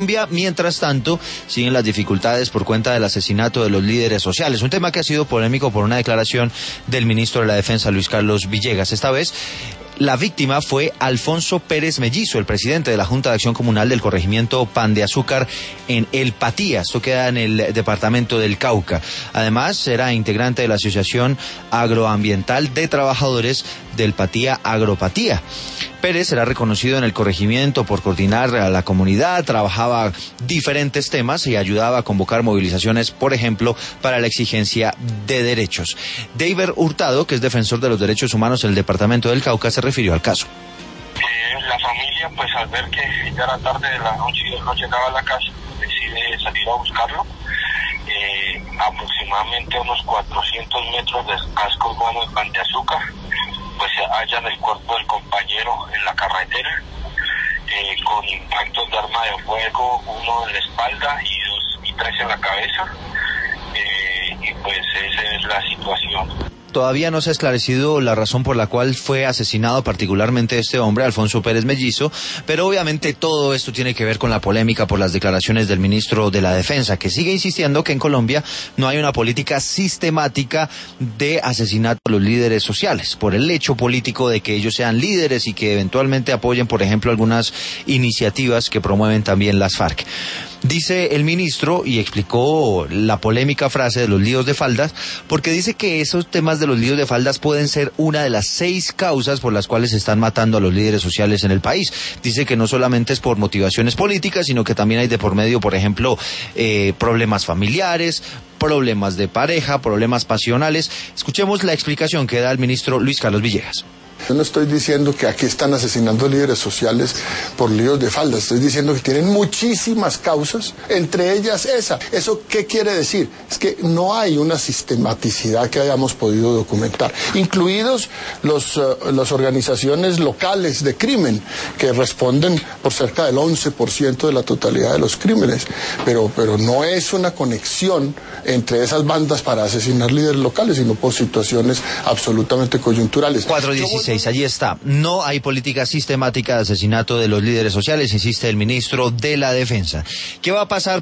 Mientras tanto, siguen las dificultades por cuenta del asesinato de los líderes sociales, un tema que ha sido polémico por una declaración del ministro de la Defensa, Luis Carlos Villegas. Esta vez, la víctima fue Alfonso Pérez Mellizo, el presidente de la Junta de Acción Comunal del corregimiento Pan de Azúcar en El Patía. Esto queda en el departamento del Cauca. Además, era integrante de la Asociación Agroambiental de Trabajadores del Patía Agropatía. Pérez era reconocido en el corregimiento por coordinar a la comunidad, trabajaba diferentes temas y ayudaba a convocar movilizaciones, por ejemplo, para la exigencia de derechos. David Hurtado, que es defensor de los derechos humanos en el departamento del Cauca, se refirió al caso. La familia, pues al ver que ya era tarde de la noche y él no llegaba a la casa, decide salir a buscarlo. Aproximadamente unos 400 metros del casco urbano de Pan de Azúcar, pues se hallan el cuerpo del compañero en la carretera, con impactos de arma de fuego, uno en la espalda y 3 en la cabeza, y pues esa es la situación. Todavía no se ha esclarecido la razón por la cual fue asesinado particularmente este hombre, Alfonso Pérez Mellizo, pero obviamente todo esto tiene que ver con la polémica por las declaraciones del ministro de la Defensa, que sigue insistiendo que en Colombia no hay una política sistemática de asesinato a los líderes sociales, por el hecho político de que ellos sean líderes y que eventualmente apoyen, por ejemplo, algunas iniciativas que promueven también las FARC. Dice el ministro, y explicó la polémica frase de los líos de faldas, porque dice que esos temas de los líos de faldas pueden ser una de las 6 causas por las cuales se están matando a los líderes sociales en el país. Dice que no solamente es por motivaciones políticas, sino que también hay de por medio, por ejemplo, problemas familiares, problemas de pareja, problemas pasionales. Escuchemos la explicación que da el ministro Luis Carlos Villegas. Yo no estoy diciendo que aquí están asesinando líderes sociales por líos de falda, estoy diciendo que tienen muchísimas causas, entre ellas esa. ¿Eso qué quiere decir? Es que no hay una sistematicidad que hayamos podido documentar, incluidos las organizaciones locales de crimen, que responden por cerca del 11% de la totalidad de los crímenes, pero no es una conexión entre esas bandas para asesinar líderes locales, sino por situaciones absolutamente coyunturales. 416. Allí está. No hay política sistemática de asesinato de los líderes sociales, insiste el ministro de la Defensa. ¿Qué va a pasar?